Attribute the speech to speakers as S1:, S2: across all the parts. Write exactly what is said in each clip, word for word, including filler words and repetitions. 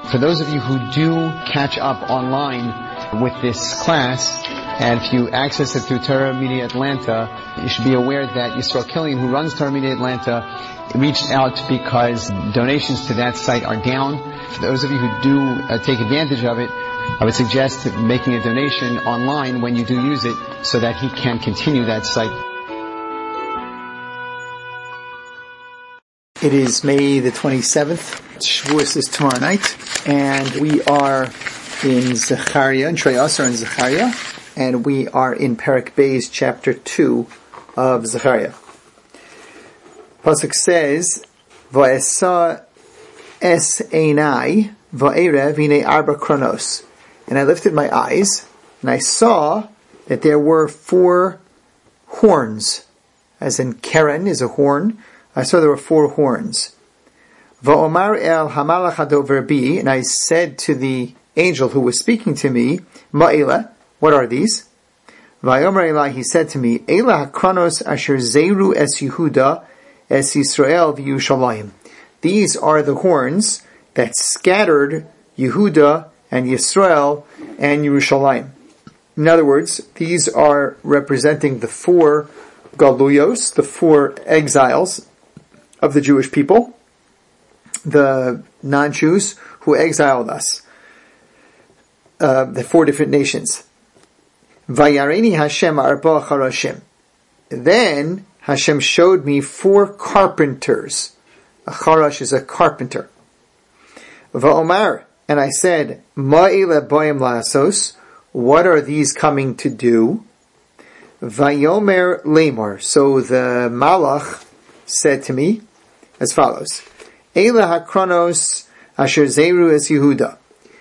S1: For those of you who do catch up online with this class, and if you access it through Torah Media Atlanta, you should be aware that Yisrael Killian, who runs Torah Media Atlanta, reached out because donations to that site are down. For those of you who do uh, take advantage of it, I would suggest making a donation online when you do use it so that he can continue that site.
S2: It is May the twenty-seventh. Shavuos is tomorrow night, and we are in Zechariah, in Trei Asar in Zechariah, and we are in Perek Beis, chapter two of Zechariah. Pasuk says, "Va'esa es einai va'erev v'nei arba kronos." And I lifted my eyes, and I saw that there were four horns, as in Keren is a horn. I saw there were four horns. Va'omar el hamalach hadover bi, and I said to the angel who was speaking to me, Ma'ela, what are these? Va'omer Eli, he said to me, Ela hakronos asher zeiru es Yehuda es Yisrael v'Yushalayim. These are the horns that scattered Yehuda and Yisrael and Yerushalayim. In other words, these are representing the four galuyos, the four exiles of the Jewish people, the non-Jews who exiled us, uh, the four different nations. Vayareni Hashem arba charashim. Then Hashem showed me four carpenters. A charash is a carpenter. Va'omar, and I said, Ma'ila boyim la'asos, what are these coming to do? Vayomer lemor. So the malach said to me as follows: Eila hakronos asher zeiru es Yehuda.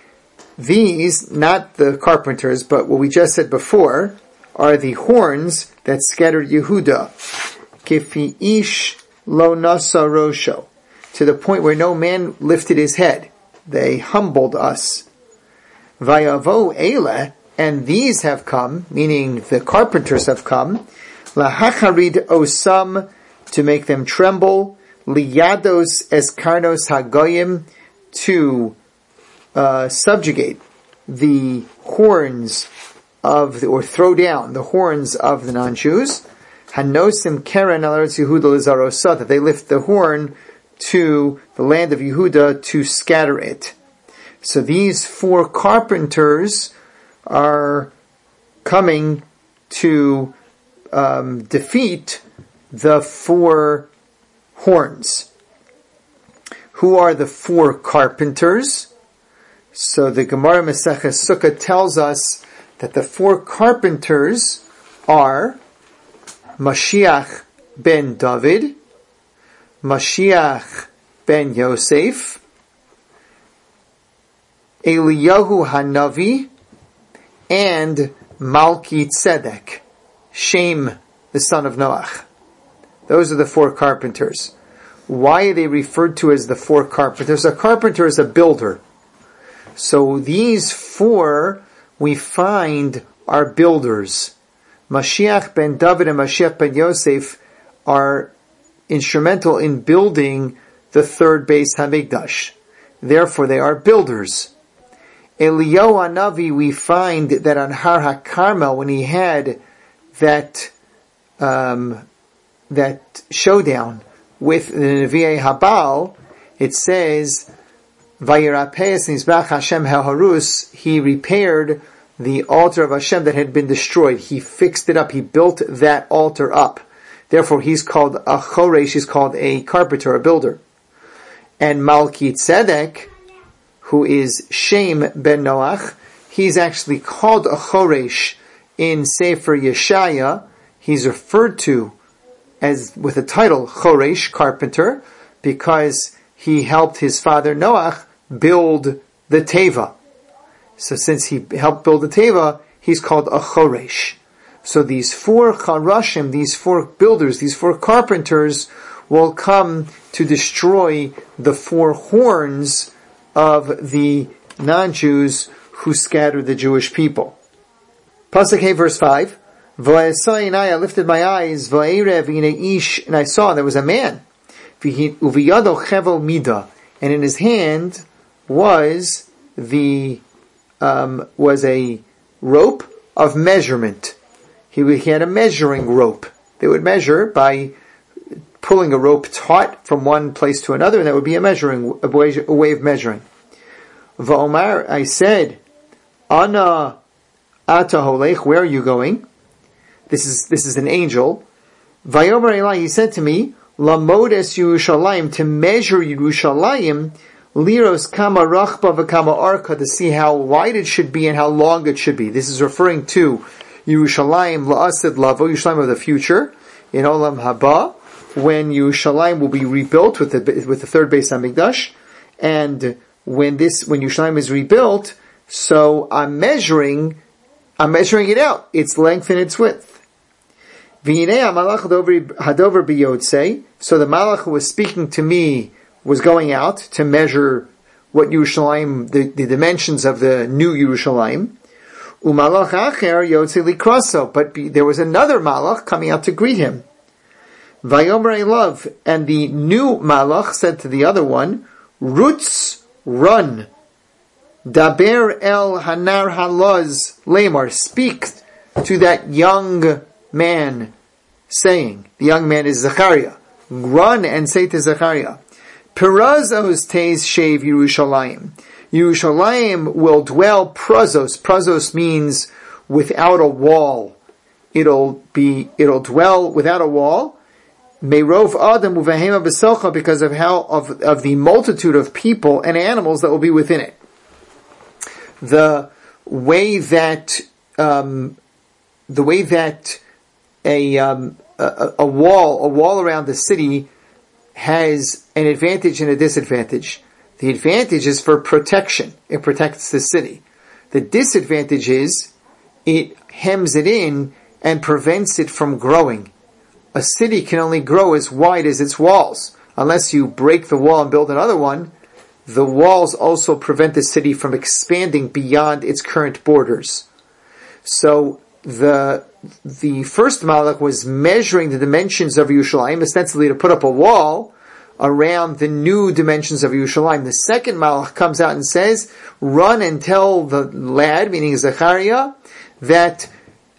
S2: These, not the carpenters, but what we just said before, are the horns that scattered Yehuda. Kifi ish lo nasa rosho. To the point where no man lifted his head. They humbled us. Vayavo eile, and these have come, meaning the carpenters have come, lahacharid osam, to make them tremble, liyados eskarnos hagoyim, to uh, subjugate the horns of, the, or throw down the horns of the non-Jews, hanosim keren al eretz Yehuda lizarosa, that they lift the horn to the land of Yehuda to scatter it. So these four carpenters are coming to um, defeat the four horns. Who are the four carpenters? So the Gemara Maseches Sukkah tells us that the four carpenters are Mashiach ben David, Mashiach ben Yosef, Eliyahu Hanavi, and Malki Tzedek, Shem, the son of Noach. Those are the four carpenters. Why are they referred to as the four carpenters? A carpenter is a builder. So these four we find are builders. Mashiach ben David and Mashiach ben Yosef are instrumental in building the third Beis Hamikdash. Therefore they are builders. Eliyahu Hanavi, we find that on Har HaKarmel, when he had that um, that showdown with the Nevi'ei Habal, it says, Vayirapeis Nizbach Hashem HaHarus, he repaired the altar of Hashem that had been destroyed. He fixed it up. He built that altar up. Therefore, he's called a choresh, he's called a carpenter, a builder. And Malki Tzedek, who is Shem ben Noach, he's actually called a choresh in Sefer Yeshaya. He's referred to as with the title choresh, carpenter, because he helped his father Noach build the Teva. So since he helped build the Teva, he's called a choresh. So these four charashim, these four builders, these four carpenters will come to destroy the four horns of the non-Jews who scattered the Jewish people. Pasuk Hey, verse five. I lifted my eyes, and I saw there was a man, and in his hand was the um, was a rope of measurement. He, he had a measuring rope. They would measure by pulling a rope taut from one place to another, and that would be a measuring, a way, a way of measuring. Va'omar, I said, Ana ata holech, where are you going? This is, this is an angel. Vayomer Eli, he said to me, Lamodes Yerushalayim, to measure Yerushalayim, Liros kama rachba v'kama arka, to see how wide it should be and how long it should be. This is referring to Yerushalayim la'asid lavo, Yerushalayim of the future, in Olam Haba, when Yerushalayim will be rebuilt with the with the third Beis Hamikdash, and when this when Yerushalayim is rebuilt, so I'm measuring, I'm measuring it out, its length and its width. V'hinei hamalach hadover biyotze, so the malach who was speaking to me was going out to measure what Yerushalayim, the, the dimensions of the new Yerushalayim. Umalach acher yotze likraso, but be, there was another malach coming out to greet him. Vayomer Elav, and the new malach said to the other one, Rutz, run. Daber el hanar halaz lemar, speak to that young man, saying, the young man is Zechariah, run and say to Zechariah, Perazos teis shev Yerushalayim. Yerushalayim will dwell prazos. Prazos means without a wall. It'll be, it'll dwell without a wall. Meirov Adam uvahema b'selcha, because of how of of the multitude of people and animals that will be within it. The way that um, the way that a, um, a a wall a wall around the city has an advantage and a disadvantage. The advantage is for protection; it protects the city. The disadvantage is it hems it in and prevents it from growing. A city can only grow as wide as its walls. Unless you break the wall and build another one, the walls also prevent the city from expanding beyond its current borders. So the the first malach was measuring the dimensions of Yerushalayim, ostensibly to put up a wall around the new dimensions of Yerushalayim. The second malach comes out and says, run and tell the lad, meaning Zechariah, that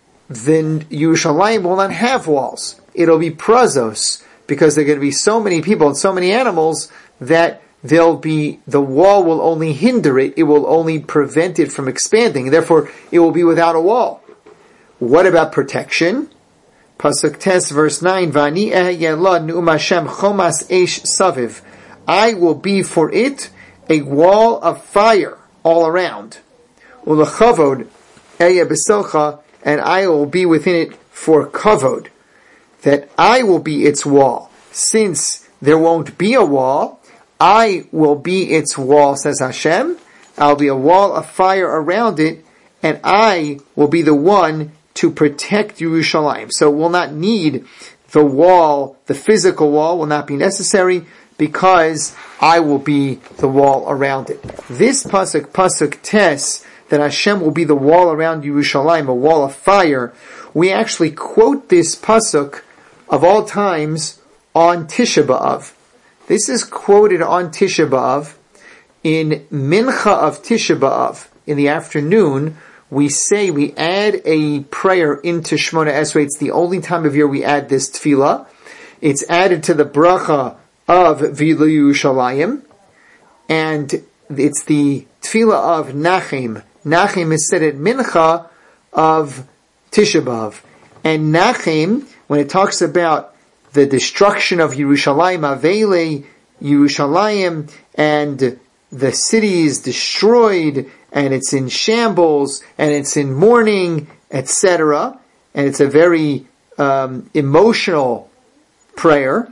S2: the Yerushalayim will not have walls. It'll be prazos, because there are going to be so many people and so many animals that there'll be, the wall will only hinder it, it will only prevent it from expanding, therefore it will be without a wall. What about protection? Pasuk Tes, verse nine, Vani eheyelad nu'um Hashem chomas eish saviv. I will be for it a wall of fire all around. U'lechavod ehye b'silcha, and I will be within it for kavod. That I will be its wall. Since there won't be a wall, I will be its wall, says Hashem. I'll be a wall of fire around it, and I will be the one to protect Yerushalayim. So we'll not need the wall, the physical wall will not be necessary, because I will be the wall around it. This pasuk, pasuk Tes, that Hashem will be the wall around Yerushalayim, a wall of fire, we actually quote this pasuk of all times on Tisha B'Av. This is quoted on Tisha B'Av. In Mincha of Tisha B'Av, in the afternoon, we say, we add a prayer into Shemona Esrei. It's the only time of year we add this tefillah. It's added to the bracha of V'lo Yerushalayim, and it's the tefillah of Nachem. Nachem is said at Mincha of Tisha B'Av. And Nachem, when it talks about the destruction of Yerushalayim, Avele Yerushalayim, and the city is destroyed, and it's in shambles, and it's in mourning, et cetera, and it's a very um, emotional prayer,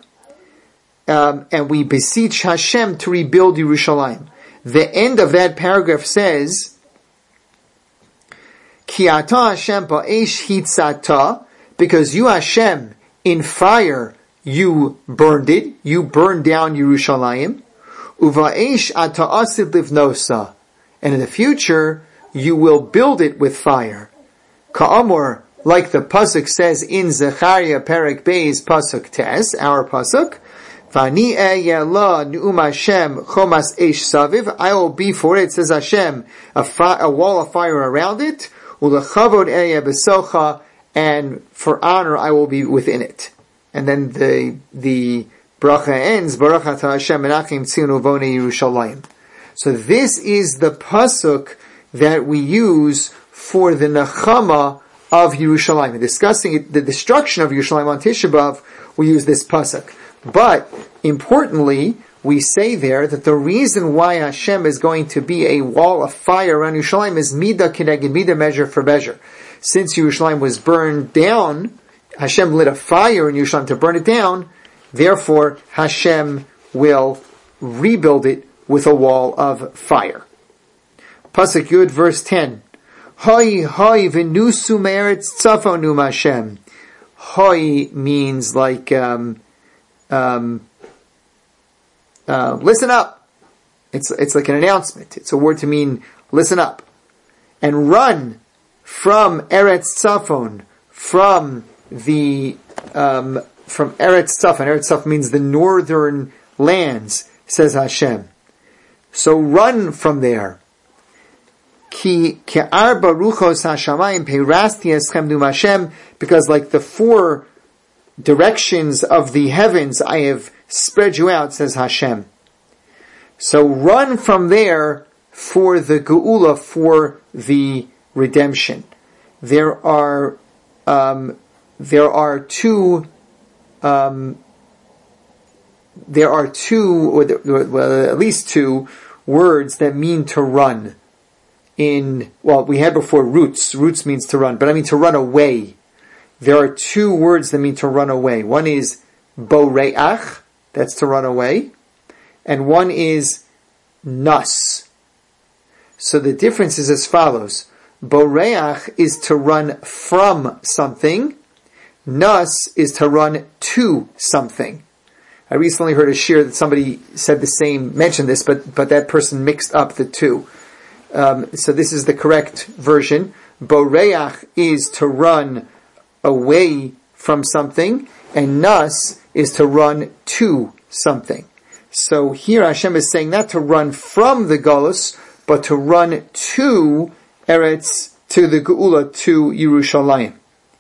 S2: um, and we beseech Hashem to rebuild Yerushalayim. The end of that paragraph says, Ki ata Hashem ba'esh hitzata, because you, Hashem, in fire, you burned it, you burned down Yerushalayim. Uva'esh ata asid livnosa, and in the future, you will build it with fire. Ka'amor, like the pasuk says in Zechariah Perek Beis pasuk Tes, our pasuk, V'ani ehyeh la nu'um Hashem chomas eish saviv. I will be for it, says Hashem, a, fi- a wall of fire around it. U'lechavod ehyeh b'socha, and for honor I will be within it. And then the the bracha ends, Baruch atah Hashem menachem tzinu v'onei Yerushalayim. So this is the pasuk that we use for the Nechama of Yerushalayim. In discussing it, the destruction of Yerushalayim on Tisha B'Av, we use this pasuk. But, importantly, we say there that the reason why Hashem is going to be a wall of fire around Yerushalayim is midah kineged midah, measure for measure. Since Yerushalayim was burned down, Hashem lit a fire in Yerushalayim to burn it down, therefore Hashem will rebuild it with a wall of fire. Pasuk Yud, verse ten. Hoi, hoi, v'nusu me'eretz tzafonu Hashem. Hoi means like, um, um, uh, listen up. It's, it's like an announcement. It's a word to mean, listen up. And run from Eretz Tzafon, from the, um, from Eretz Tzafon. Eretz Tzafon means the northern lands, says Hashem. So run from there. Ki ke'arba ruchos hashamayim peirasti eschem num Hashem, because like the four directions of the heavens, I have spread you out, says Hashem. So run from there for the geula, for the redemption. There are um, there are two um, there are two, or the, well, at least two words that mean to run. In, well, we had before roots. Roots means to run, but I mean to run away. There are two words that mean to run away. One is boreach, that's to run away, and one is nas. So the difference is as follows. Boreach is to run from something. Nas is to run to something. I recently heard a shir that somebody said the same, mentioned this, but, but that person mixed up the two. Um, so this is the correct version. Boreach is to run away from something, and nas is to run to something. So here Hashem is saying not to run from the Golus, but to run to Eretz, to the Geula, to Yerushalayim.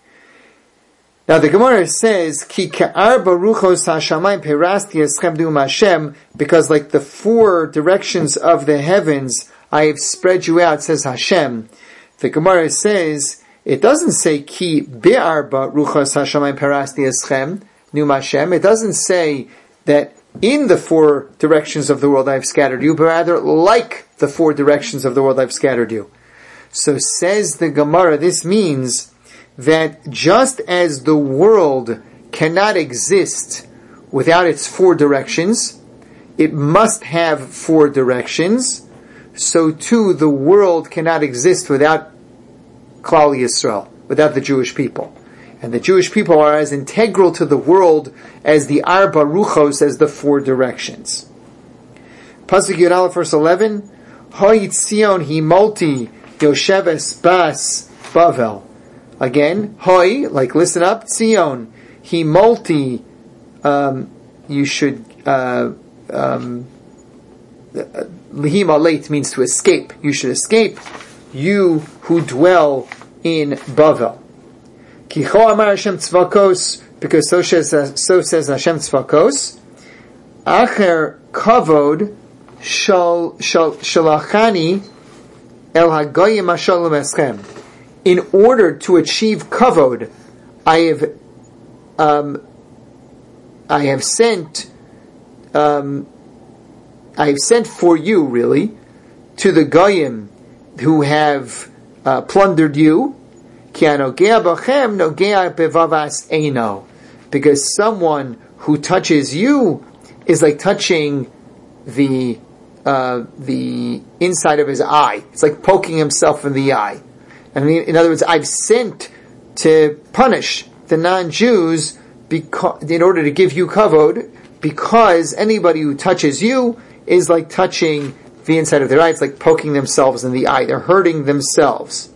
S2: Now the Gemara says, Ki ka'arba ruchos hashamayim peirasti eschem num Hashem, because like the four directions of the heavens, I have spread you out, says Hashem. The Gemara says, it doesn't say Ki be'arba ruchos hashamayim peirasti eschem num Hashem. It doesn't say that in the four directions of the world I have scattered you, but rather like the four directions of the world I have scattered you. So says the Gemara, this means that just as the world cannot exist without its four directions, it must have four directions, so too the world cannot exist without Klal Yisrael, without the Jewish people. And the Jewish people are as integral to the world as the Arba Ruchos, as the four directions. Pasuk Yud Aleph, verse eleven, Hoy Tzion hi multi Yosheves bas Bavel. Again, Hoy, like listen up, Tzion hi multi, um, you should, uh, um, Lihima late means to escape. You should escape, you who dwell in Bavel. Kicho amar Hashem tzvakos, because so says, so says Hashem tzvakos. Acher kavod shal shal shalachani el hagoyim ashalom eschem. In order to achieve kavod, I have um, I have sent um, I have sent for you, really, to the goyim who have uh, plundered you. Because someone who touches you is like touching the uh, the inside of his eye. It's like poking himself in the eye. I mean, in other words, I've sent to punish the non-Jews because, in order to give you kavod, because anybody who touches you is like touching the inside of their eye. It's like poking themselves in the eye. They're hurting themselves.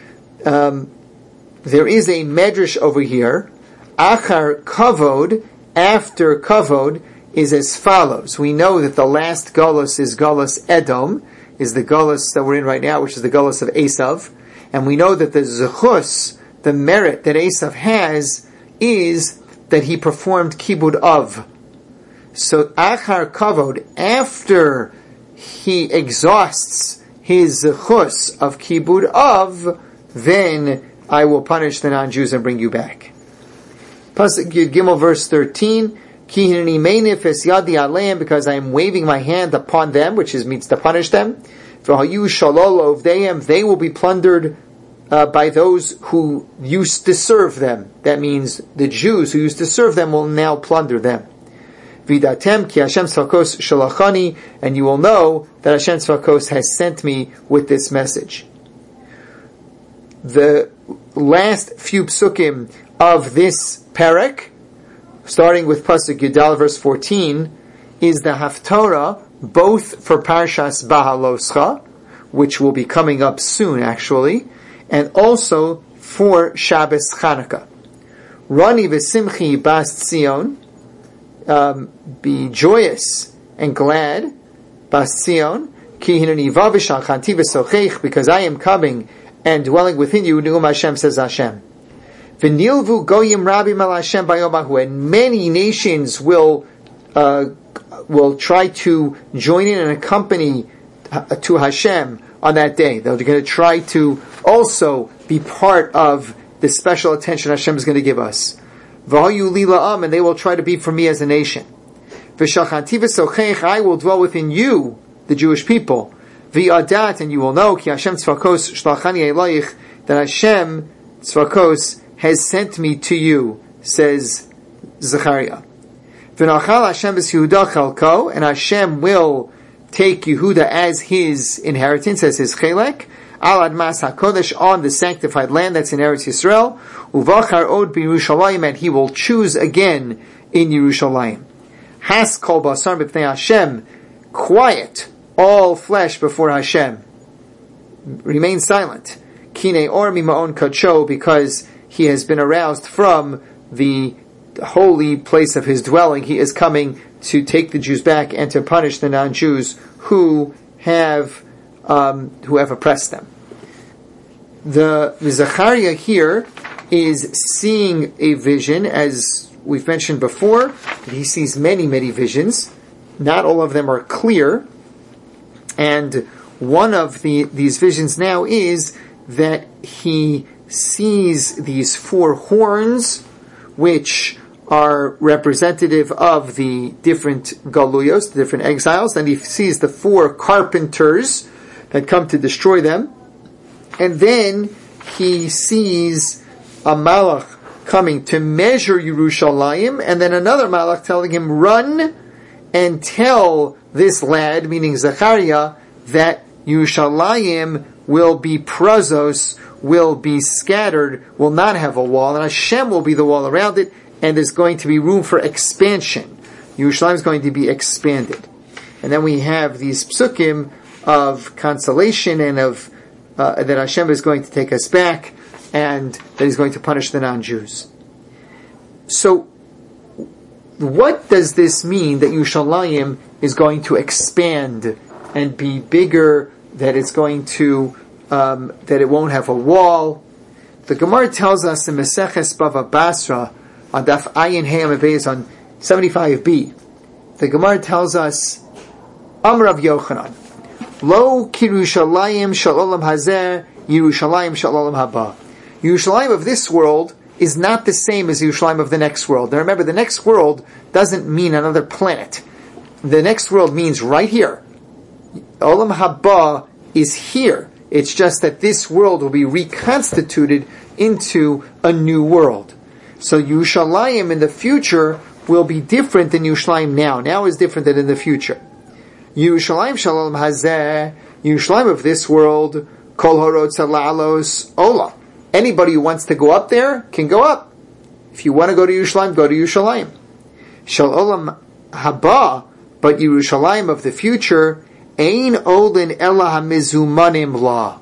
S2: Um, there is a medrash over here. Achar kavod after Kavod is as follows. We know that the last Galus is Galus Edom, is the Galus that we're in right now, which is the Galus of Esav. And we know that the Zechus, the merit that Esav has, is that he performed Kibud Av. So, Achar Kavod, after he exhausts his Zechus of Kibud Av, then I will punish the non-Jews and bring you back. Pasuk Yud Gimel, verse thirteen, Ki hineni meinif es yadi aleim, because I am waving my hand upon them, which is means to punish them. V'hayu shalol ovdeim, they will be plundered uh, by those who used to serve them. That means the Jews who used to serve them will now plunder them. Vidatem ki Hashem tzvakos shalachani, and you will know that Hashem tzvakos has sent me with this message. The last few psukim of this parak, starting with Pasuk Yudal, verse fourteen, is the Haftorah, both for Parshas Bahaloscha, which will be coming up soon actually, and also for Shabbos Chanukah. Rani v'simchi bas Tzion, um, be joyous and glad, bas Tzion, ki hineni vavish al-chanti v'sochech, because I am coming and dwelling within you, Ne'um Hashem, says Hashem. V'nilvu goyim rabim al Hashem bayomahu, and many nations will uh, will try to join in and accompany to Hashem on that day. They're going to try to also be part of the special attention Hashem is going to give us. V'hayu li la'am, and they will try to be for me as a nation. V'shachanti v'sochech, I will dwell within you, the Jewish people. V'yadat, and you will know, ki Hashem tzvakos shlachani elayich, that Hashem tzvakos has sent me to you, says Zechariah. V'nachal Hashem es Yehuda chalko, and Hashem will take Yehuda as his inheritance, as his chelek, al admas hakodesh, on the sanctified land that's in Eretz Yisrael, uvachar od b'Yerushalayim, and he will choose again in Yerushalayim. Has kol basar b'pnei Hashem, quiet all flesh before Hashem. Remain silent. Kine or mima'on kacho, because he has been aroused from the holy place of his dwelling. He is coming to take the Jews back and to punish the non-Jews who have um, who have oppressed them. The, the Zechariah here is seeing a vision, as we've mentioned before. He sees many, many visions. Not all of them are clear. And one of the these visions now is that he sees these four horns, which are representative of the different galuyos, the different exiles, and he sees the four carpenters that come to destroy them, and then he sees a malach coming to measure Yerushalayim, and then another malach telling him, run and tell this lad, meaning Zechariah, that Yerushalayim will be prazos, will be scattered, will not have a wall, and Hashem will be the wall around it, and there's going to be room for expansion. Yerushalayim is going to be expanded. And then we have these psukim of consolation and of uh, that Hashem is going to take us back, and that He's going to punish the non-Jews. So, what does this mean that Yerushalayim is going to expand and be bigger, that it's going to Um, that it won't have a wall? The Gemara tells us in Maseches Bava Basra on Daf Ayin Hey Amavez on seventy-five b. The Gemara tells us, Amar Rav Yochanan, Lo Kirushalayim Shalom Hazer Yerushalayim Shalom Haba. Yerushalayim of this world is not the same as Yerushalayim of the next world. Now remember, the next world doesn't mean another planet. The next world means right here. Olam Haba is here. It's just that this world will be reconstituted into a new world. So Yerushalayim in the future will be different than Yerushalayim now. Now is different than in the future. Yerushalayim Shalom Hazeh, Yerushalayim of this world, Kol Horotz La'alos Ola. Anybody who wants to go up there can go up. If you want to go to Yerushalayim, go to Yerushalayim. Shal Olam Haba, but Yerushalayim of the future, Ein Olin Ela HaMizumanim La.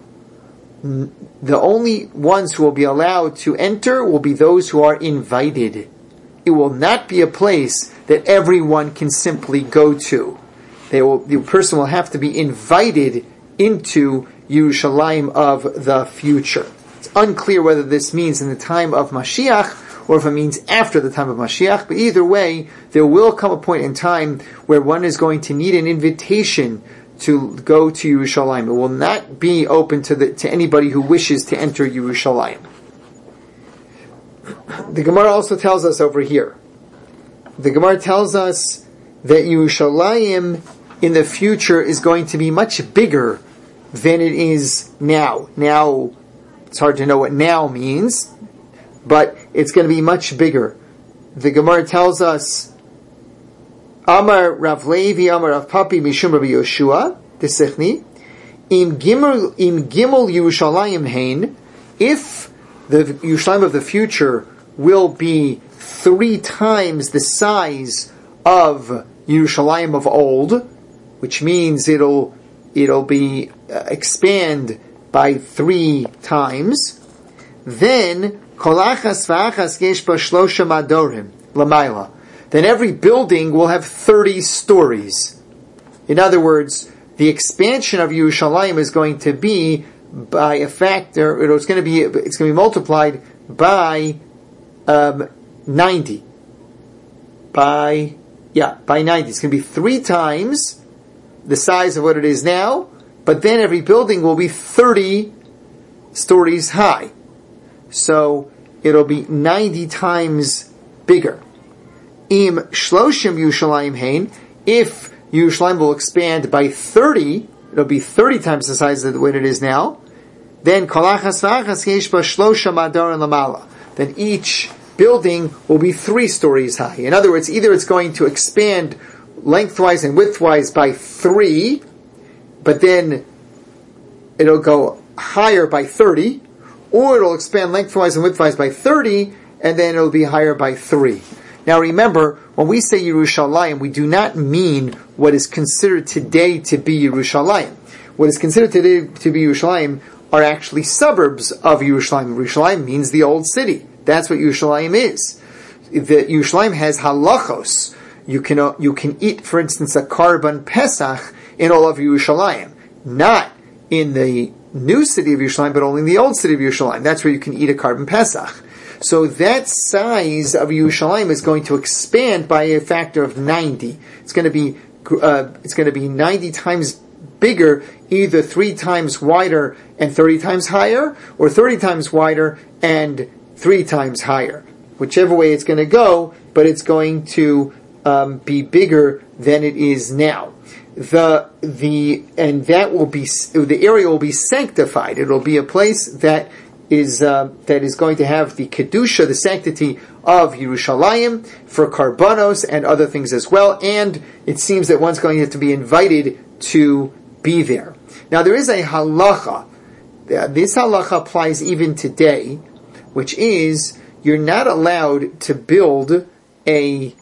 S2: The only ones who will be allowed to enter will be those who are invited. it will not be a place that everyone can simply go to. They will, the person will have to be invited into Yerushalayim of the future. It's unclear whether this means in the time of Mashiach or if it means after the time of Mashiach, but either way, there will come a point in time where one is going to need an invitation to go to Yerushalayim. It will not be open to the, to anybody who wishes to enter Yerushalayim. The Gemara also tells us over here, the Gemara tells us that Yerushalayim in the future is going to be much bigger than it is now. Now, it's hard to know what now means, but it's going to be much bigger. The Gemara tells us, Amar Rav Levi, Amar Rav Papi, Mishum Rabbi Yoshua, the Sechni, Im Gimel, Im Gimel Yerushalayim Hein, if the Yerushalayim of the future will be three times the size of Yerushalayim of old, which means it'll it'll be uh, expand by three times, then kolachas v'achas yesh ba shlosha madorim lamayla. Then every building will have thirty stories. In other words, the expansion of Yerushalayim is going to be by a factor. It's going to be it's going to be multiplied by um, ninety. By yeah, by ninety. It's going to be three times the size of what it is now, but then every building will be thirty stories high. So it'll be ninety times bigger. Im shloshim Yerushalayim hein, if Yerushalayim will expand by thirty, it'll be thirty times the size of what it is now, then kolachas v'achas yesh ba shlosha madar lamala. Then each building will be three stories high. In other words, either it's going to expand lengthwise and widthwise by three, but then it'll go higher by thirty, or it'll expand lengthwise and widthwise by thirty, and then it'll be higher by three. Now remember, when we say Yerushalayim, we do not mean what is considered today to be Yerushalayim. What is considered today to be Yerushalayim are actually suburbs of Yerushalayim. Yerushalayim means the old city. That's what Yerushalayim is. The Yerushalayim has halachos. You can uh, you can eat, for instance, a Karban Pesach in all of Yerushalayim, not in the new city of Yerushalayim, but only in the old city of Yerushalayim. That's where you can eat a Karban Pesach. So that size of Yerushalayim is going to expand by a factor of ninety. It's going to be uh, it's going to be ninety times bigger, either three times wider and thirty times higher, or thirty times wider and three times higher. Whichever way it's going to go, but it's going to um, be bigger than it is now. The the and that will be the area will be sanctified. It will be a place that is uh, that is going to have the kedusha, the sanctity of Yerushalayim for karbanos and other things as well. And it seems that one's going to have to be invited to be there. Now there is a halacha. This halacha applies even today, which is you're not allowed to build a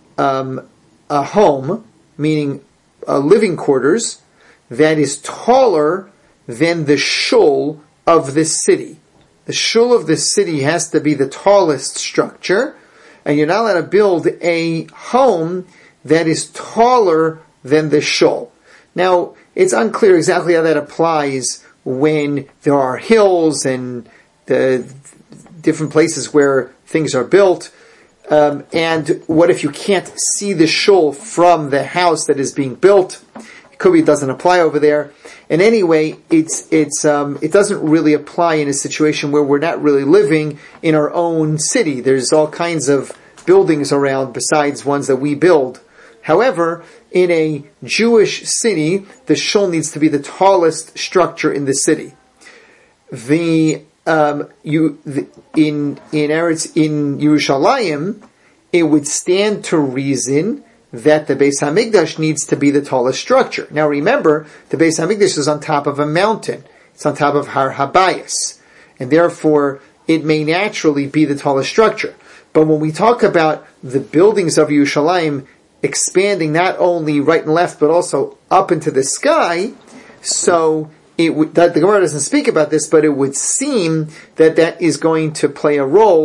S2: um, a home, meaning a living quarters, that is taller than the shul of the city. The shul of the city has to be the tallest structure, and you're not allowed to build a home that is taller than the shul. Now, it's unclear exactly how that applies when there are hills and the different places where things are built. Um, and what if you can't see the shul from the house that is being built? It could be it doesn't apply over there. And anyway, it's it's um, it doesn't really apply in a situation where we're not really living in our own city. There's all kinds of buildings around besides ones that we build. However, in a Jewish city, the shul needs to be the tallest structure in the city. The Um, you the, in in Eretz, in Yerushalayim, it would stand to reason that the Beis Hamikdash needs to be the tallest structure. Now, remember, the Beis Hamikdash is on top of a mountain; it's on top of Har Habayis, and therefore it may naturally be the tallest structure. But when we talk about the buildings of Yerushalayim expanding not only right and left but also up into the sky, so It would, that the Gemara doesn't speak about this, but it would seem that that is going to play a role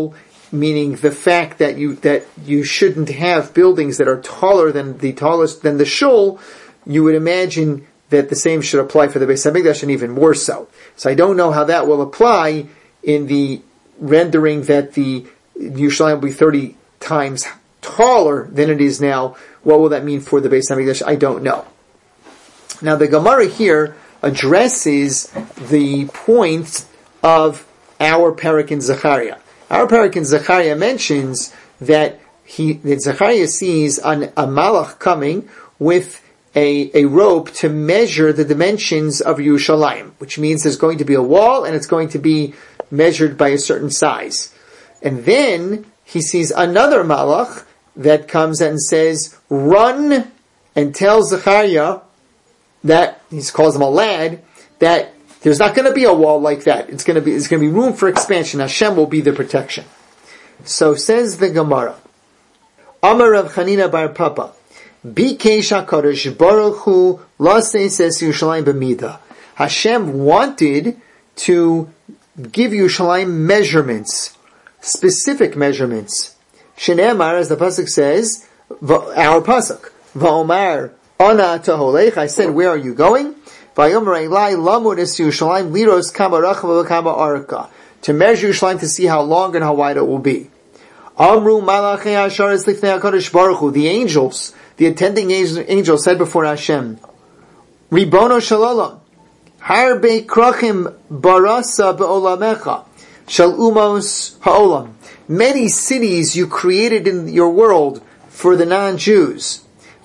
S2: meaning the fact that you that you shouldn't have buildings that are taller than the tallest than the shul, you would imagine that the same should apply for the Beis Hamikdash, and even more so. So I don't know how that will apply in the rendering that the Yerushalayim will be thirty times taller than it is now. What will that mean for the Beis Hamikdash? I don't know. Now the Gemara here addresses the point of our parak in Zechariah. Our parak in Zechariah mentions that he that Zechariah sees an, a malach coming with a, a rope to measure the dimensions of Yerushalayim, which means there's going to be a wall and it's going to be measured by a certain size. And then he sees another malach that comes and says, run, and tells Zechariah that, he calls him a lad, that there's not going to be a wall like that. It's going to be, it's going to be room for expansion. Hashem will be the protection. So says the Gemara, Amar Rav Chanina bar Papa, Bikesh HaKadosh Baruch Hu Laseis Es Yerushalayim B'Mida. Hashem wanted to give Yerushalayim measurements, specific measurements. Shenemar, as the pasuk says, our pasuk, Va'omar Ana Taholech. I said, where are you going? Va'yomer Elai Lamud Es Yerushalayim Liros Kama Rachava V'Kama Arka. To measure Yerushalayim to see how long and how wide it will be. Amru Malachei Hasharis Lifnei HaKadosh Baruch Hu. The angels, the attending angels said before Hashem, Ribono Shalom, Harbe Krachim Barasa Be'olamecha, Shal Umos Ha'olam. Many cities you created in your world for the non-Jews.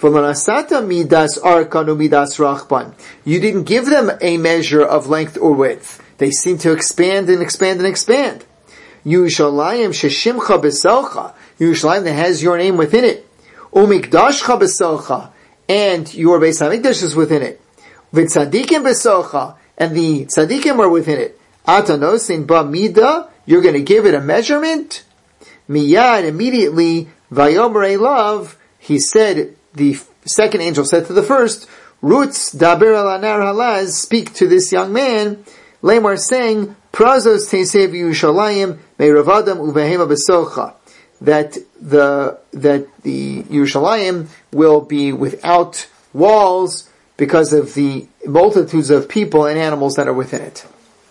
S2: Midas Arkanu Midas Rachban. You didn't give them a measure of length or width. They seem to expand and expand and expand. Yerushalayim Sheshimcha B'Selcha. Yerushalayim that has your name within it. Umikdashcha B'Selcha. And your Beis Hamikdash is within it. V'tzadikim B'Selcha. And the tzadikim are within it. Atanosin Ba'mida. You're going to give it a measurement? Miyad, immediately, Vayomer Elav, he said, the second angel said to the first, Rutz daber al anar halaz, speak to this young man, Lemar saying, Prazos teisev Yerushalayim me'ravadam uvehema besocha, that the that the Yerushalayim will be without walls because of the multitudes of people and animals that are within it.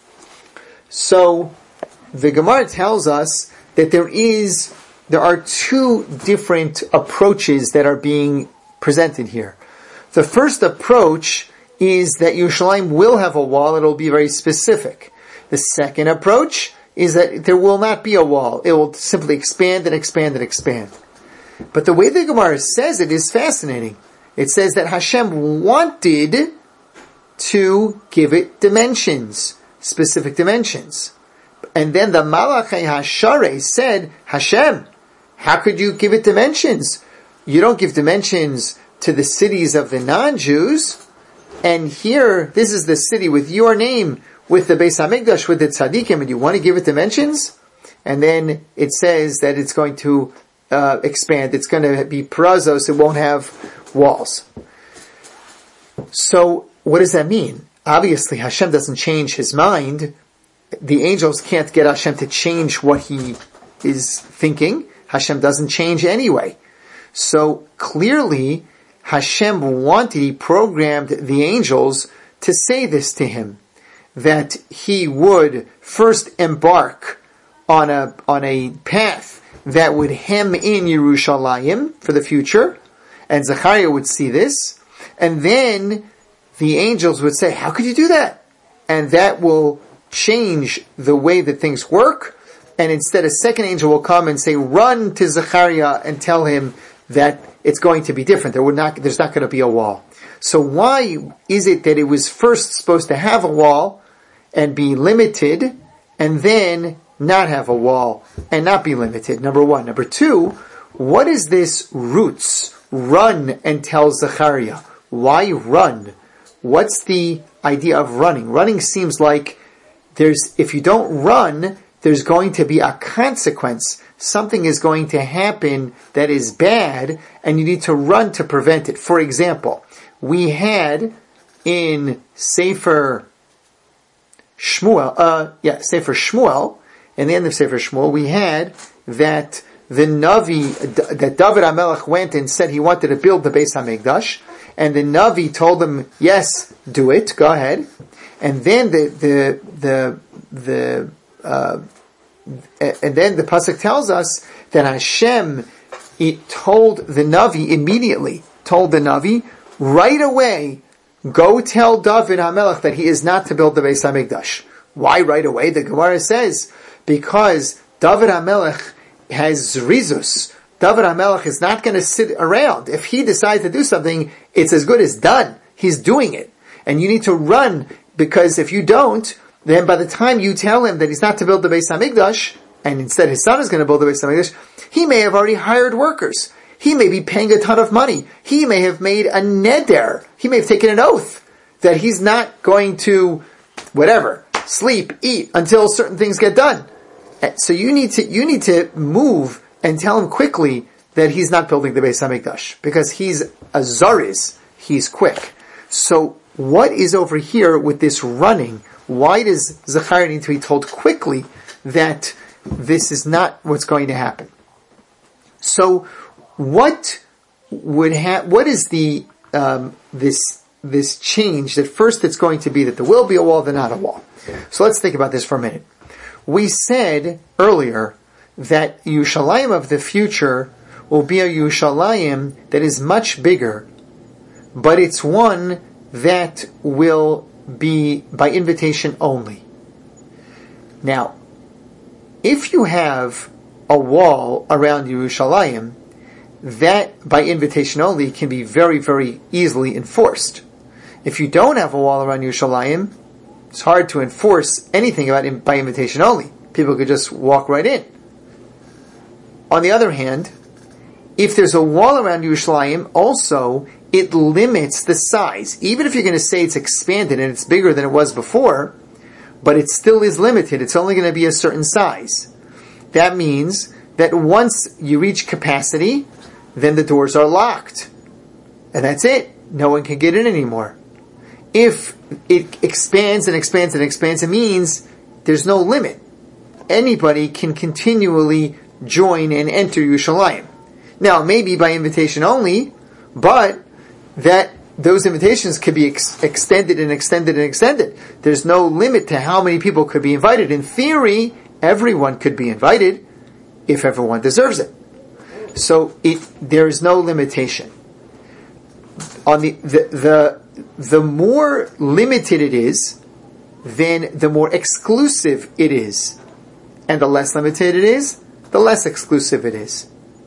S2: So the Gemara tells us that there is there are two different approaches that are being presented here. The first approach is that Yerushalayim will have a wall, it'll be very specific. The second approach is that there will not be a wall, it will simply expand and expand and expand. But the way the Gemara says it is fascinating. It says that Hashem wanted to give it dimensions, specific dimensions. And then the Malachei Hashare said, Hashem, how could you give it dimensions? You don't give dimensions to the cities of the non-Jews. And here, this is the city with your name, with the Beis Hamikdash, with the tzaddikim, and you want to give it dimensions? And then it says that it's going to uh, expand. It's going to be prazos. It won't have walls. So, what does that mean? Obviously, Hashem doesn't change his mind. The angels can't get Hashem to change what he is thinking. Hashem doesn't change anyway. So clearly, Hashem wanted, he programmed the angels to say this to him, that he would first embark on a, on a path that would hem in Yerushalayim for the future, and Zechariah would see this, and then the angels would say, how could you do that? And that will change the way that things work, and instead a second angel will come and say, run to Zechariah and tell him that it's going to be different. There would not, there's not going to be a wall. So why is it that it was first supposed to have a wall and be limited, and then not have a wall and not be limited? Number one. Number two, what is this roots? Run and tell Zechariah. Why run? What's the idea of running? Running seems like there's, if you don't run, there's going to be a consequence. Something is going to happen that is bad, and you need to run to prevent it. For example, we had in Sefer Shmuel, uh, yeah, Sefer Shmuel, in the end of Sefer Shmuel, we had that the Navi, that David HaMelech went and said he wanted to build the Beis HaMikdash, and the Navi told him, yes, do it, go ahead. And then the, the, the, the, uh, and then the Pasuk tells us that Hashem, it told the Navi immediately, told the Navi, right away, go tell David HaMelech that he is not to build the Beis HaMikdash. Why right away? The Gemara says, because David HaMelech has rizus. David HaMelech is not going to sit around. If he decides to do something, it's as good as done. He's doing it. And you need to run, because if you don't, then by the time you tell him that he's not to build the Beis HaMikdash, and instead his son is going to build the Beis HaMikdash, he may have already hired workers. He may be paying a ton of money. He may have made a neder. He may have taken an oath that he's not going to, whatever, sleep, eat, until certain things get done. So you need to, you need to move and tell him quickly that he's not building the Beis HaMikdash, because he's a zariz, he's quick. So what is over here with this running? Why does Zechariah need to be told quickly that this is not what's going to happen? So what would ha- what is the, um, this, this change that first it's going to be that there will be a wall, then not a wall? So let's think about this for a minute. We said earlier that Yerushalayim of the future will be a Yerushalayim that is much bigger, but it's one that will be by invitation only. Now, if you have a wall around Yerushalayim, that by invitation only can be very, very easily enforced. If you don't have a wall around Yerushalayim, it's hard to enforce anything about it by invitation only. People could just walk right in. On the other hand, if there's a wall around Yerushalayim, also, it limits the size. Even if you're going to say it's expanded and it's bigger than it was before, but it still is limited. It's only going to be a certain size. That means that once you reach capacity, then the doors are locked. And that's it. No one can get in anymore. If it expands and expands and expands, it means there's no limit. Anybody can continually join and enter Yerushalayim. Now, maybe by invitation only, but that those invitations could be ex- extended and extended and extended. There's no limit to how many people could be invited. In theory, everyone could be invited if everyone deserves it. So it, there is no limitation. On the, the, the, the more limited it is, then the more exclusive it is. And the less limited it is, the less exclusive it is.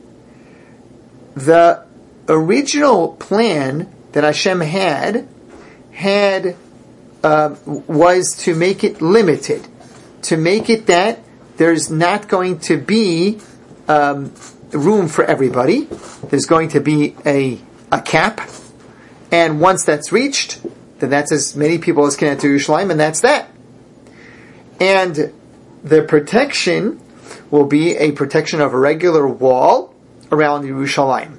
S2: The original plan that Hashem had, had, uh, was to make it limited. To make it that there's not going to be, um, room for everybody. There's going to be a, a cap. And once that's reached, then that's as many people as can enter Yerushalayim, and that's that. And the protection will be a protection of a regular wall around Yerushalayim.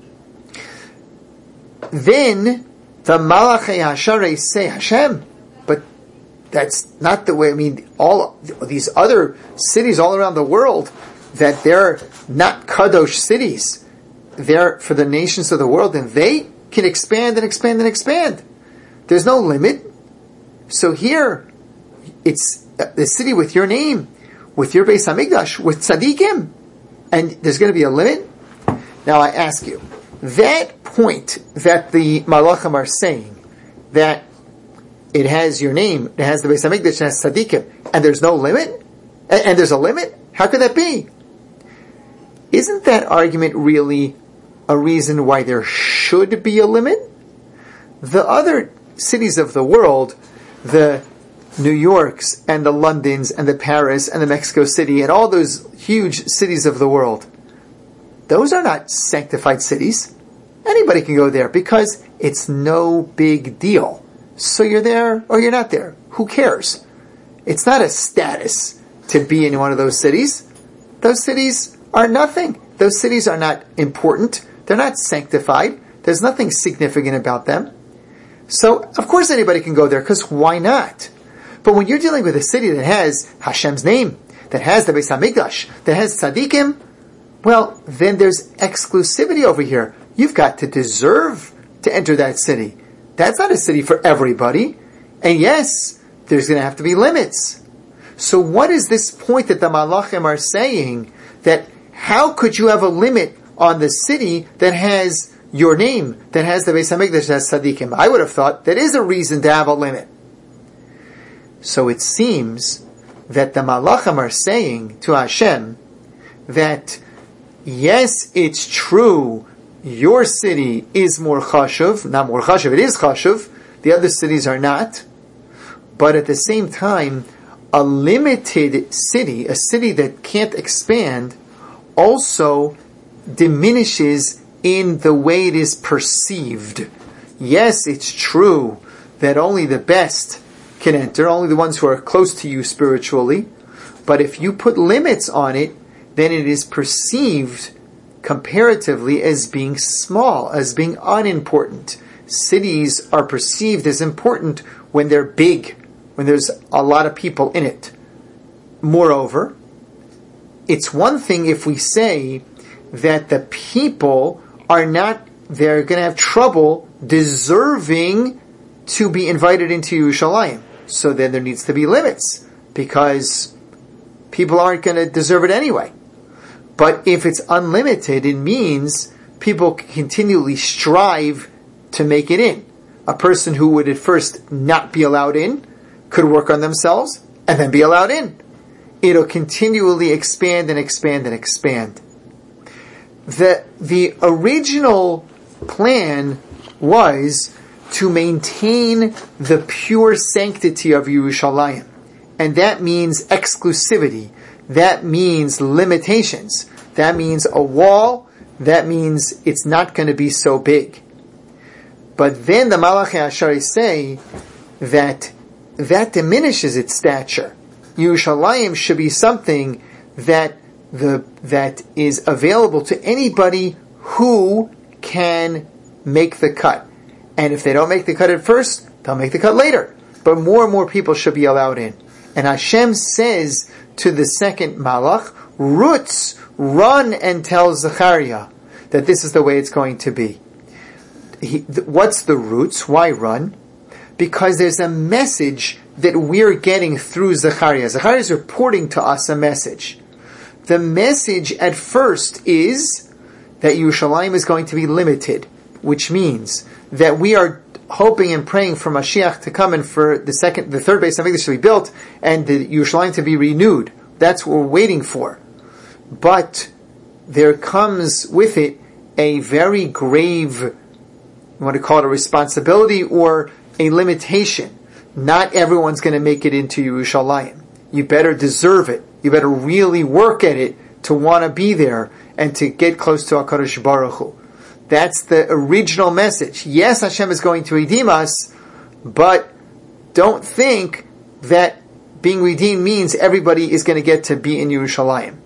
S2: Then the Malachei Hasharei say Hashem, but that's not the way. I mean, all these other cities all around the world, that they're not kadosh cities, they're for the nations of the world, and they can expand and expand and expand. There's no limit. So here, it's the city with your name, with your Beis HaMikdash, with tzaddikim, and there's going to be a limit. Now I ask you, that point that the Malachim are saying, that it has your name, it has the Beis HaMikdash, it has tzaddikim, and there's no limit, and, and there's a limit, how could that be? Isn't that argument really a reason why there should be a limit? The other cities of the world, the New Yorks and the Londons and the Paris and the Mexico City and all those huge cities of the world, those are not sanctified cities. Anybody can go there because it's no big deal. So you're there or you're not there. Who cares? It's not a status to be in one of those cities. Those cities are nothing. Those cities are not important. They're not sanctified. There's nothing significant about them. So, of course anybody can go there, because why not? But when you're dealing with a city that has Hashem's name, that has the Beis HaMikdash, that has tzaddikim, well, then there's exclusivity over here. You've got to deserve to enter that city. That's not a city for everybody. And yes, there's going to have to be limits. So what is this point that the Malachim are saying, that how could you have a limit on the city that has your name, that has the Beis HaMikdash, that has tzaddikim? I would have thought that is a reason to have a limit. So it seems that the Malachim are saying to Hashem that yes, it's true, your city is more chashuv, not more chashuv, it is chashuv, the other cities are not, but at the same time, a limited city, a city that can't expand, also diminishes in the way it is perceived. Yes, it's true that only the best can enter, only the ones who are close to you spiritually, but if you put limits on it, then it is perceived comparatively as being small, as being unimportant. Cities are perceived as important when they're big, when there's a lot of people in it. Moreover, it's one thing if we say that the people are not, they're going to have trouble deserving to be invited into Yerushalayim. So then there needs to be limits, because people aren't going to deserve it anyway. But if it's unlimited, it means people continually strive to make it in. A person who would at first not be allowed in could work on themselves and then be allowed in. It'll continually expand and expand and expand. The, the original plan was to maintain the pure sanctity of Yerushalayim. And that means exclusivity. That means limitations. That means a wall. That means it's not going to be so big. But then the Malachi Ashari say that that diminishes its stature. Yerushalayim should be something that the that is available to anybody who can make the cut. And if they don't make the cut at first, they'll make the cut later. But more and more people should be allowed in. And Hashem says to the second Malach, Rutz, run and tell Zechariah that this is the way it's going to be. He, th- what's the roots? Why run? Because there's a message that we're getting through Zechariah. Zechariah is reporting to us a message. The message at first is that Yerushalayim is going to be limited, which means that we are hoping and praying for Mashiach to come and for the second, the third Beis HaMikdash to be built and the Yerushalayim to be renewed. That's what we're waiting for. But there comes with it a very grave, you want to call it a responsibility or a limitation. Not everyone's going to make it into Yerushalayim. You better deserve it. You better really work at it to want to be there and to get close to HaKadosh Baruch Hu. That's the original message. Yes, Hashem is going to redeem us, but don't think that being redeemed means everybody is going to get to be in Yerushalayim.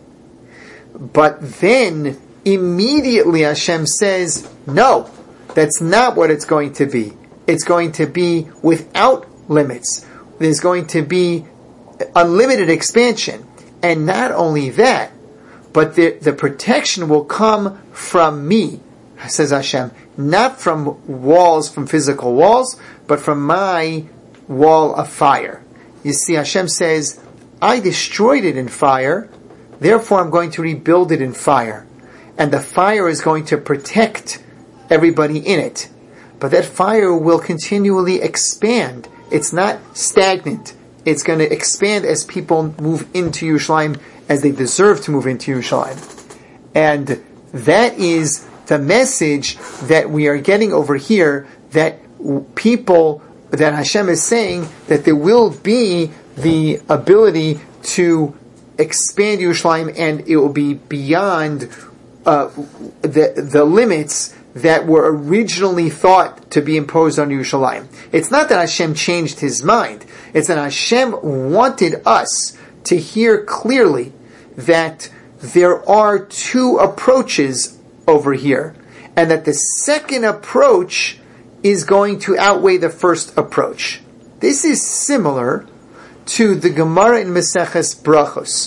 S2: But then, immediately Hashem says, no, that's not what it's going to be. It's going to be without limits. There's going to be unlimited expansion. And not only that, but the, the protection will come from me, says Hashem, not from walls, from physical walls, but from my wall of fire. You see, Hashem says, I destroyed it in fire, therefore I'm going to rebuild it in fire. And the fire is going to protect everybody in it. But that fire will continually expand. It's not stagnant. It's going to expand as people move into Yerushalayim, as they deserve to move into Yerushalayim. And that is the message that we are getting over here, that people, that Hashem is saying that there will be the ability to expand Yerushalayim, and it will be beyond uh, the the limits that were originally thought to be imposed on Yerushalayim. It's not that Hashem changed His mind. It's that Hashem wanted us to hear clearly that there are two approaches over here, and that the second approach is going to outweigh the first approach. This is similar to the Gemara in Maseches Brachos.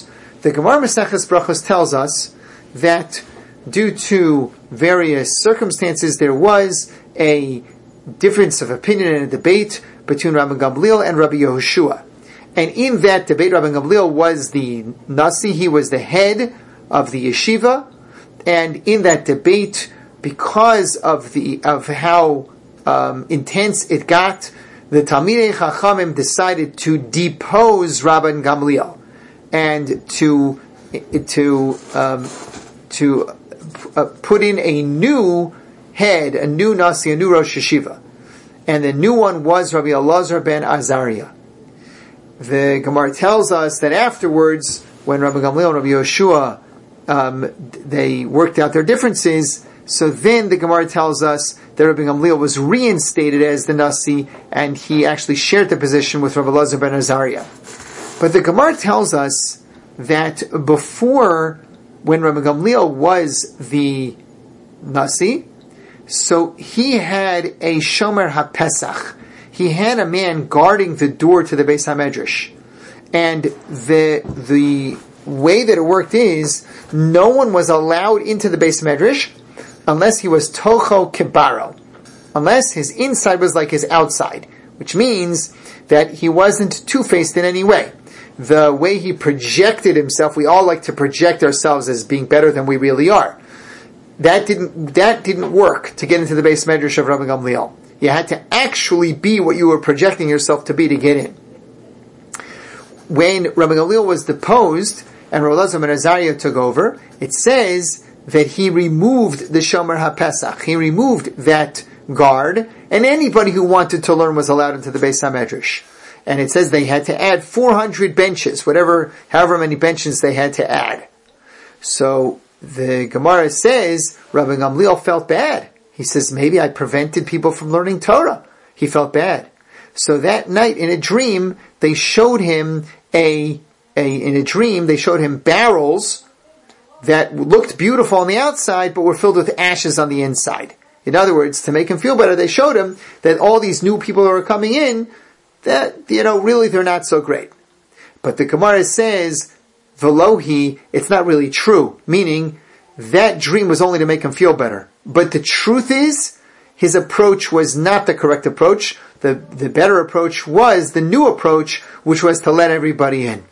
S2: the Gemara Maseches Brachos tells us that due to various circumstances, there was a difference of opinion and a debate between Rabbi Gamliel and Rabbi Yehoshua. And in that debate, Rabbi Gamliel was the Nasi, he was the head of the yeshiva, and in that debate, because of the of how um, intense it got, the Talmidei Chachamim decided to depose Rabbi Gamliel and to to um, to uh, put in a new head, a new Nasi, a new Rosh Yeshiva, and the new one was Rabbi Elazar ben Azariah. The Gemara tells us that afterwards, when Rabbi Gamliel and Rabbi Yehoshua um, they worked out their differences, so then the Gemara tells us that Rabbi Gamliel was reinstated as the Nasi, and he actually shared the position with Rabbi Elazar ben Azariah. But the Gemara tells us that before, when Rabbi Gamliel was the Nasi, so he had a Shomer HaPesach. He had a man guarding the door to the Beis HaMedrash. And the the way that it worked is, no one was allowed into the Beis HaMedrash unless he was Tocho Kibaro. Unless his inside was like his outside. Which means that he wasn't two-faced in any way. The way he projected himself, we all like to project ourselves as being better than we really are. That didn't that didn't work to get into the Beis HaMedrash of Rabbi Gamliel. You had to actually be what you were projecting yourself to be to get in. When Rabbi Gamliel was deposed and Rabbi Elazar ben Azariah took over, it says that he removed the Shomer HaPesach. He removed that guard, and anybody who wanted to learn was allowed into the Beis HaMedrash. And it says they had to add four hundred benches, whatever, however many benches they had to add. So the Gemara says Rabbi Gamliel felt bad. He says, maybe I prevented people from learning Torah. He felt bad. So that night in a dream, they showed him a, a in a dream, they showed him barrels that looked beautiful on the outside, but were filled with ashes on the inside. In other words, to make him feel better, they showed him that all these new people who are coming in, that, you know, really they're not so great. But the Gemara says, Velohi, it's not really true. Meaning, that dream was only to make him feel better. But the truth is, his approach was not the correct approach. The, the better approach was the new approach, which was to let everybody in.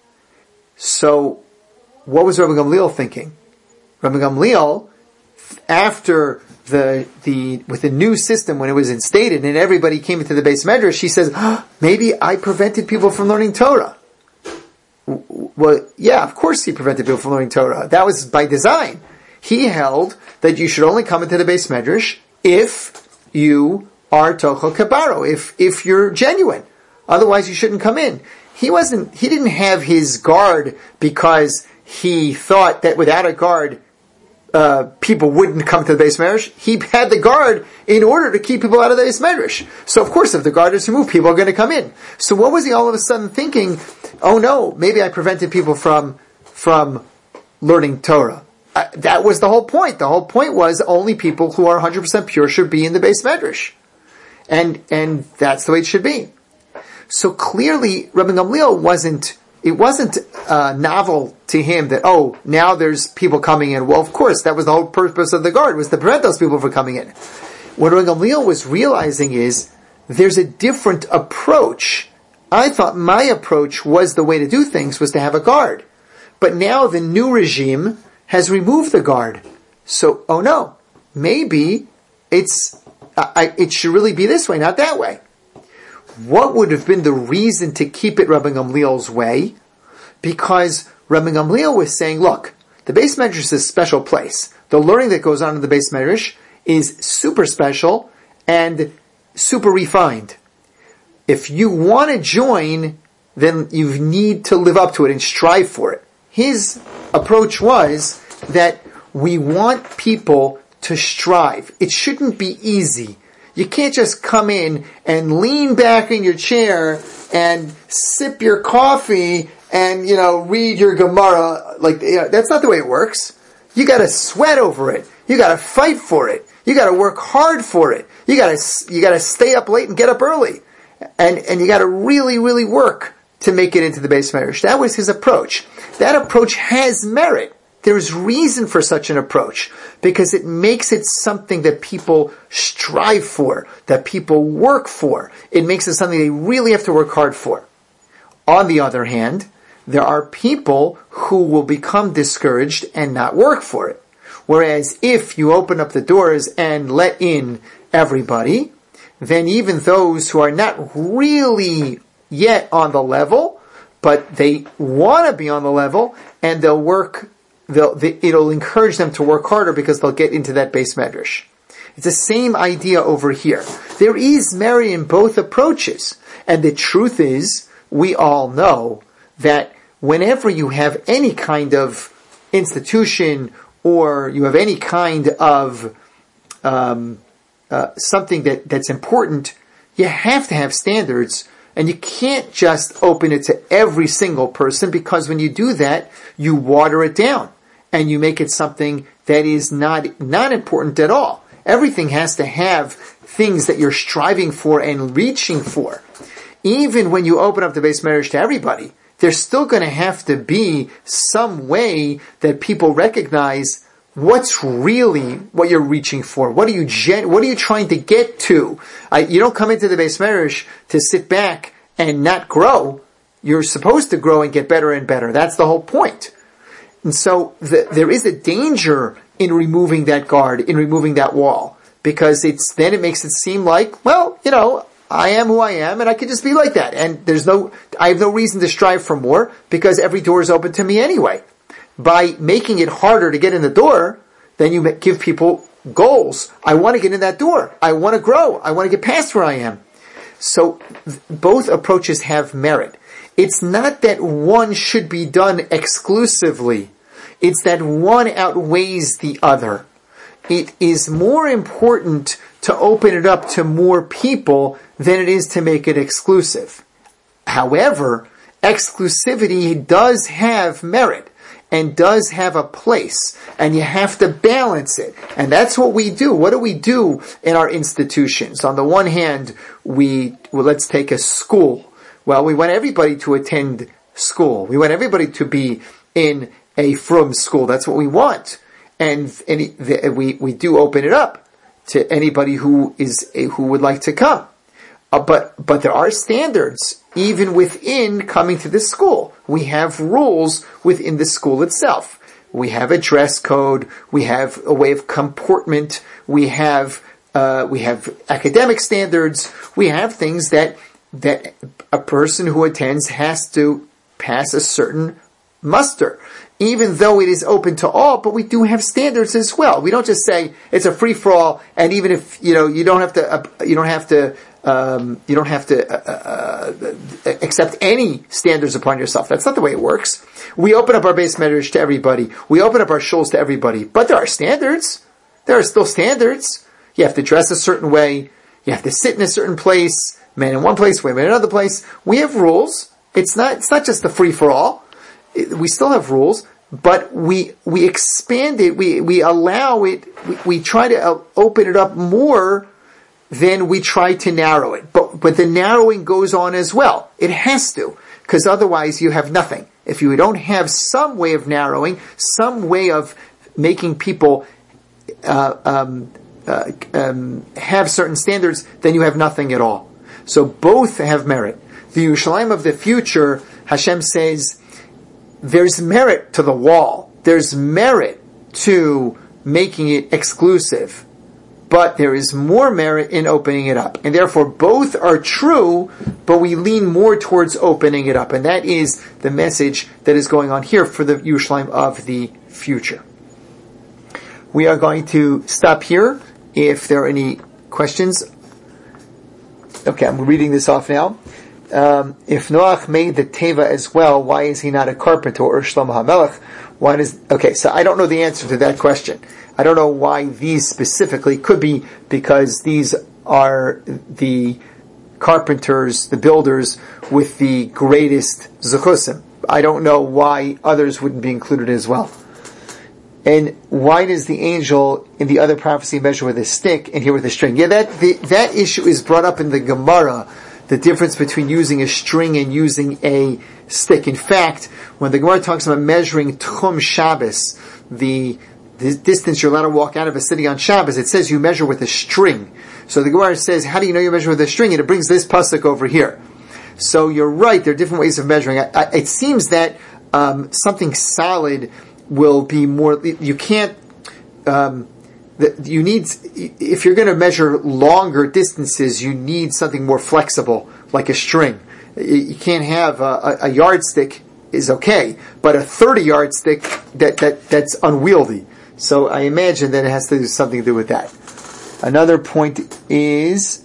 S2: So, what was Rabbi Gamliel thinking? Rabbi Gamliel, after the, the, with the new system, when it was instated and everybody came into the Beis Medrash, he says, oh, maybe I prevented people from learning Torah. Well, yeah, of course he prevented people from learning Torah. That was by design. He held that you should only come into the Beis Medrash if you are Tocho Kabaro, if, if you're genuine. Otherwise you shouldn't come in. He wasn't, he didn't have his guard because he thought that without a guard, uh, people wouldn't come to the Beis Medrash. He had the guard in order to keep people out of the Beis Medrash. So of course if the guard is removed, people are going to come in. So what was he all of a sudden thinking? Oh no, maybe I prevented people from, from learning Torah. Uh, that was the whole point. The whole point was only people who are one hundred percent pure should be in the Beis Medrash. And, and that's the way it should be. So clearly, Rabbi Gamliel wasn't, it wasn't uh, novel to him that, oh, now there's people coming in. Well, of course, that was the whole purpose of the guard, was to prevent those people from coming in. What Rabbi Gamliel was realizing is, there's a different approach. I thought my approach was the way to do things, was to have a guard. But now the new regime has removed the guard. So, oh no, maybe it's, I, it should really be this way, not that way. What would have been the reason to keep it Rabbi Gamliel's way? Because Rabbi Gamliel was saying, look, the Beis Medrash is a special place. The learning that goes on in the Beis Medrash is super special and super refined. If you want to join, then you need to live up to it and strive for it. His approach was that we want people to strive. It shouldn't be easy. You can't just come in and lean back in your chair and sip your coffee and, you know, read your Gemara. Like, you know, that's not the way it works. You gotta sweat over it. You gotta fight for it. You gotta work hard for it. You gotta, you gotta stay up late and get up early. And, and you gotta really, really work to make it into the Beis Medrash. That was his approach. That approach has merit. There's reason for such an approach because it makes it something that people strive for, that people work for. It makes it something they really have to work hard for. On the other hand, there are people who will become discouraged and not work for it. Whereas if you open up the doors and let in everybody, then even those who are not really yet on the level, but they want to be on the level, and they'll work, they'll, they, it'll encourage them to work harder because they'll get into that Beis Medrash. It's the same idea over here. There is merit in both approaches. And the truth is, we all know that whenever you have any kind of institution or you have any kind of um, uh, something that, that's important, you have to have standards, and you can't just open it to every single person, because when you do that, you water it down and you make it something that is not not important at all. Everything has to have things that you're striving for and reaching for. Even when you open up the Beis Medrash to everybody, there's still going to have to be some way that people recognize what's really what you're reaching for. What are you gen- What are you trying to get to? Uh, you don't come into the Beis Medrash to sit back and not grow. You're supposed to grow and get better and better. That's the whole point. And so the, there is a danger in removing that guard, in removing that wall, because it's then it makes it seem like, well, you know, I am who I am, and I can just be like that. And there's no, I have no reason to strive for more because every door is open to me anyway. By making it harder to get in the door, then you give people goals. I want to get in that door. I want to grow. I want to get past where I am. So th- both approaches have merit. It's not that one should be done exclusively. It's that one outweighs the other. It is more important to open it up to more people than it is to make it exclusive. However, exclusivity does have merit and does have a place, and you have to balance it. And that's what we do. What do we do in our institutions? On the one hand, we, well, let's take a school. Well, we want everybody to attend school. We want everybody to be in a frum school. That's what we want. And any, the, we, we do open it up to anybody who is, who would like to come. Uh, but, but there are standards even within coming to this school. We have rules within the school itself. We have a dress code. We have a way of comportment. We have, uh, we have academic standards. We have things that, that a person who attends has to pass a certain muster. Even though it is open to all, but we do have standards as well. We don't just say it's a free for all, and even if you know you don't have to, uh, you don't have to, um, you don't have to uh, uh, accept any standards upon yourself. That's not the way it works. We open up our Beis Medrash to everybody. We open up our shuls to everybody, but there are standards. There are still standards. You have to dress a certain way. You have to sit in a certain place. Men in one place, women in another place. We have rules. It's not. It's not just the free for all. We still have rules, but we we expand it, we, we allow it, we, we try to open it up more than we try to narrow it. But but the narrowing goes on as well. It has to, because otherwise you have nothing. If you don't have some way of narrowing, some way of making people uh, um, uh, um, have certain standards, then you have nothing at all. So both have merit. The Yerushalayim of the future, Hashem says, there's merit to the wall. There's merit to making it exclusive. But there is more merit in opening it up. And therefore both are true, but we lean more towards opening it up. And that is the message that is going on here for the Yerushalayim of the future. We are going to stop here. If there are any questions. Okay, I'm reading this off now. Um, if Noach made the teva as well, why is he not a carpenter or Shlomo HaMelech? Why does, okay, so I don't know the answer to that question. I don't know why these specifically. Could be because these are the carpenters, the builders with the greatest zechusim. I don't know why others wouldn't be included as well. And why does the angel in the other prophecy measure with a stick and here with a string? Yeah, that the, that issue is brought up in the Gemara the difference between using a string and using a stick. In fact, when the Gemara talks about measuring Tchum Shabbos, the, the distance you're allowed to walk out of a city on Shabbos, it says you measure with a string. So the Gemara says, how do you know you measure with a string? And it brings this pasuk over here. So you're right, there are different ways of measuring. I, I, it seems that um, something solid will be more, you can't, um, you need, if you're going to measure longer distances, you need something more flexible, like a string. You can't have a, a yardstick is okay, but a thirty yardstick that, that that's unwieldy. So I imagine that it has to do something to do with that. Another point is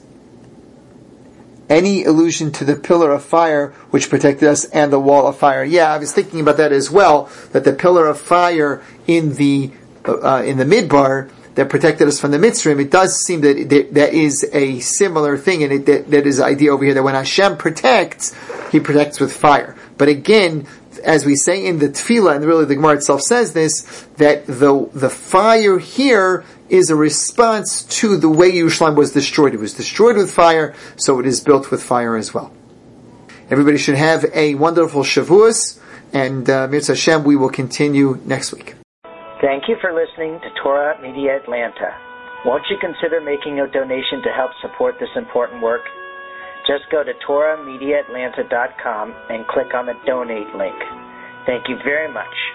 S2: any allusion to the pillar of fire which protected us and the wall of fire. Yeah, I was thinking about that as well, that the pillar of fire in the uh, in the Midbar that protected us from the Mitzrayim, it does seem that it, that is a similar thing, and it, that, that is the idea over here, that when Hashem protects, He protects with fire. But again, as we say in the Tefillah, and really the Gemara itself says this, that the the fire here is a response to the way Yerushalayim was destroyed. It was destroyed with fire, so it is built with fire as well. Everybody should have a wonderful Shavuos, and uh, Mitzvah Hashem, we will continue next week.
S3: Thank you for listening to Torah Media Atlanta. Won't you consider making a donation to help support this important work? Just go to torah media atlanta dot com and click on the donate link. Thank you very much.